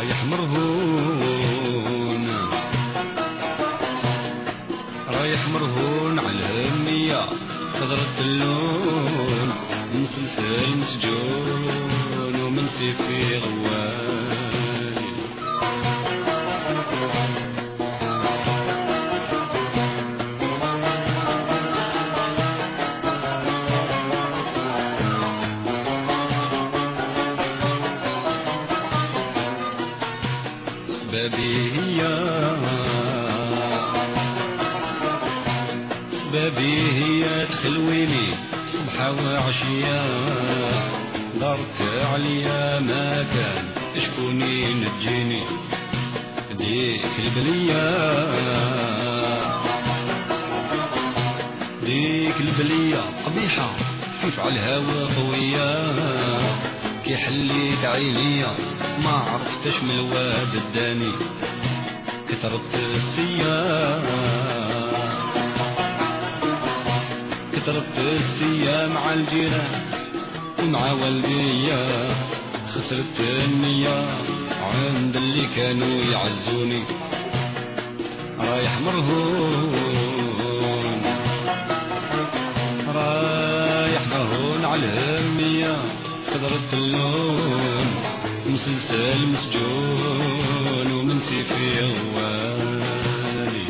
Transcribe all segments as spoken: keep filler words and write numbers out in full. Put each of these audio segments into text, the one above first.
رايح مرهون رايح مرهون على الهمية خضرة اللون من سلسل مسجون ومن سيفي غوالي سبابي هي سبابي هي تخلويني صبحة وعشية دارت عليا ما كان شكوني نجيني ديك البلية ديك البلية قبيحة كيف على الهوا قوية كي حليت عينيا ما عرفتش من الواد الداني كترت السيام كترت السيام مع الجيران ومع والديا خسرت النية عند اللي كانوا يعزوني رايح مرهون رايح مرهون على الهمية خضرة اللون مسلسل مسجون ومن سيفي غوالي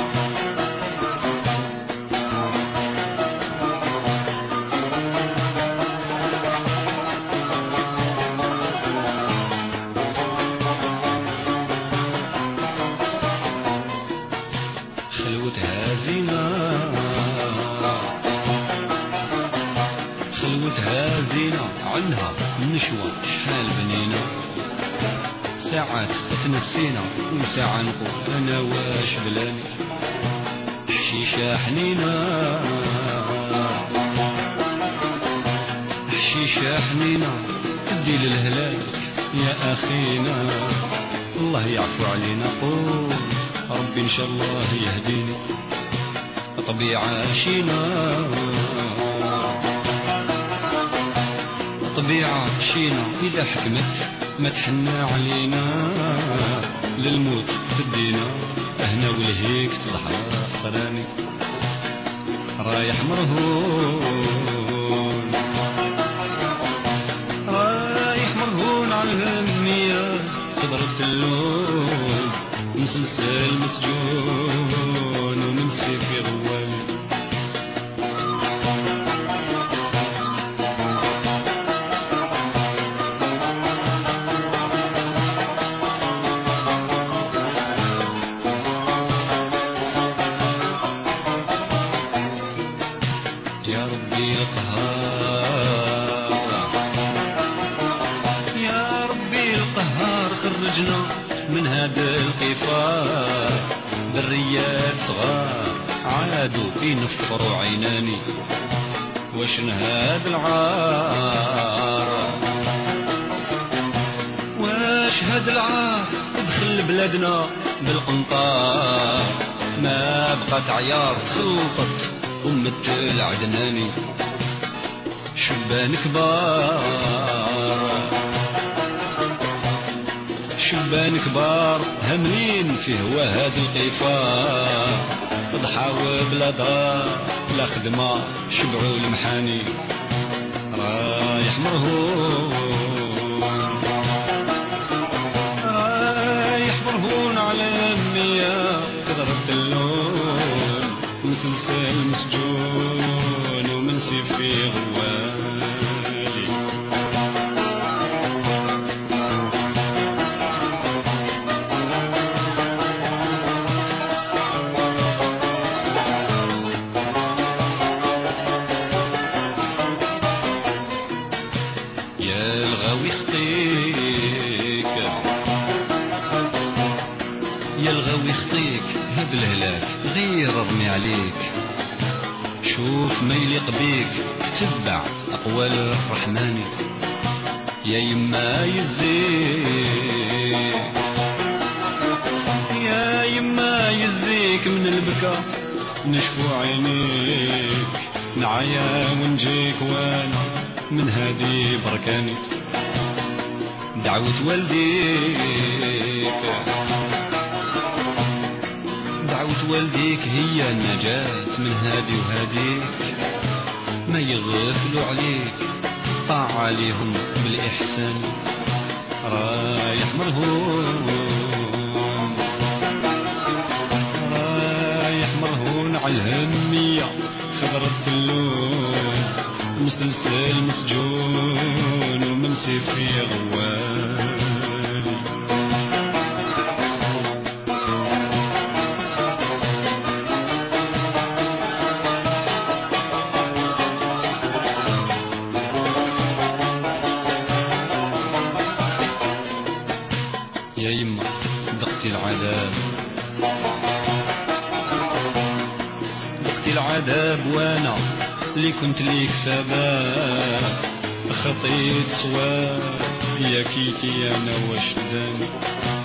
خلوتها زينة خلوتها زينة عنها نشوى شحال بنينا ساعات تنسينا وساعة نقول أنا واش بلاني الشيشة حنينة الشيشة حنينة تدي للهلاك يا أخينا الله يعفو علينا قول ربي إن شاء الله يهديني طبيعة شينا طبيعة شينا إذا حكمت ما تحنى علينا للموت تدينا هنا ولهيك تضحى خسراني رايح مرهون رايح مرهون على الهمية خضرة اللون مسلسل مسجون ومن سيفي غوالي يا ربي القهار يا ربي القهار خرجنا من هذا القفار ذريات صغار عادوا ينفروا عيناني واش هذا العار واش هذا العار دخل بلادنا بالقنطار ما بقات عيار تسلطت أمة العدناني شبان كبار شبان كبار هملين في هوا هاد القفار ضحاو بلا دار بلا خدمة شبعوا المحاني رايح مرهون رايح مرهون على المياه قدرت اللون مسلسل مسجون ومن سيفي غوالي يا الغاوي خطيك يا الغاوي خطيك هاد الهلاك غير رمي عليك شوف ما يليق بيك تتبع أقوال الرحمن يا يما يزيك يا يما يزيك من البكا نشفو عينيك نعيا ونجيك وانا من هادي بركاني دعوة والديك دعوة والديك هي النجاة من هادي وهاديك، ما يغفلوا عليك طاع عليهم بالإحسان، رايح مرهون رايح مرهون على الهمية خضر الدلون، مسلسل مسجون ومنسي في غوالي. يا يما ذقتي العذاب ذقتي العذاب وانا اللي كنت ليك سباب، خطيت صواب يا كيكي انا واش داني.